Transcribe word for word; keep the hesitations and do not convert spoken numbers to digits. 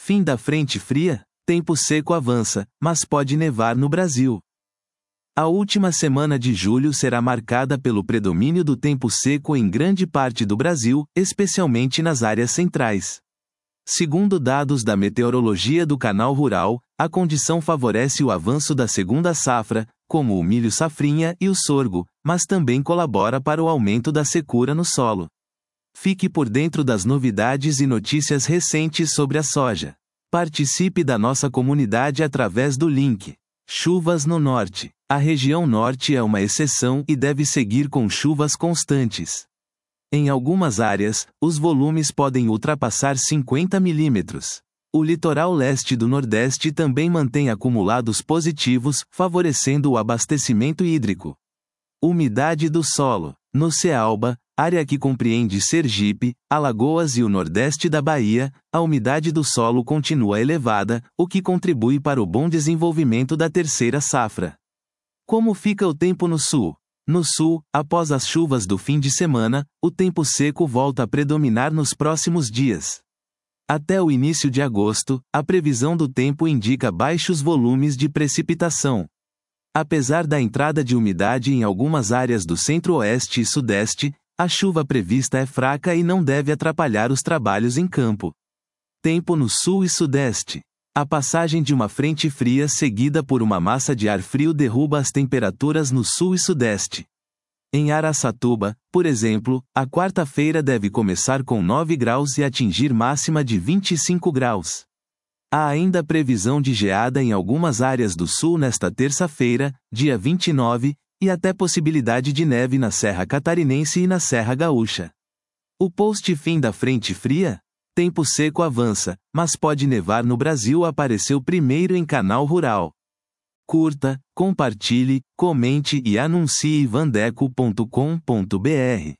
Fim da frente fria, tempo seco avança, mas pode nevar no Brasil. A última semana de julho será marcada pelo predomínio do tempo seco em grande parte do Brasil, especialmente nas áreas centrais. Segundo dados da meteorologia do Canal Rural, a condição favorece o avanço da segunda safra, como o milho safrinha e o sorgo, mas também colabora para o aumento da secura no solo. Fique por dentro das novidades e notícias recentes sobre a soja. Participe da nossa comunidade através do link Chuvas no Norte. A região norte é uma exceção e deve seguir com chuvas constantes. Em algumas áreas, os volumes podem ultrapassar cinquenta milímetros. O litoral leste do Nordeste também mantém acumulados positivos, favorecendo o abastecimento hídrico. Umidade do solo. No Cealba, área que compreende Sergipe, Alagoas e o Nordeste da Bahia, a umidade do solo continua elevada, o que contribui para o bom desenvolvimento da terceira safra. Como fica o tempo no sul? No sul, após as chuvas do fim de semana, o tempo seco volta a predominar nos próximos dias. Até o início de agosto, a previsão do tempo indica baixos volumes de precipitação. Apesar da entrada de umidade em algumas áreas do centro-oeste e sudeste, a chuva prevista é fraca e não deve atrapalhar os trabalhos em campo. Tempo no sul e sudeste. A passagem de uma frente fria seguida por uma massa de ar frio derruba as temperaturas no sul e sudeste. Em Araçatuba, por exemplo, a quarta-feira deve começar com nove graus e atingir máxima de vinte e cinco graus. Há ainda previsão de geada em algumas áreas do sul nesta terça-feira, dia vinte e nove, e até possibilidade de neve na Serra Catarinense e na Serra Gaúcha. O post Fim da frente fria? Tempo seco avança, mas pode nevar no Brasil apareceu primeiro em Canal Rural. Curta, compartilhe, comente e anuncie vandeco ponto com ponto br.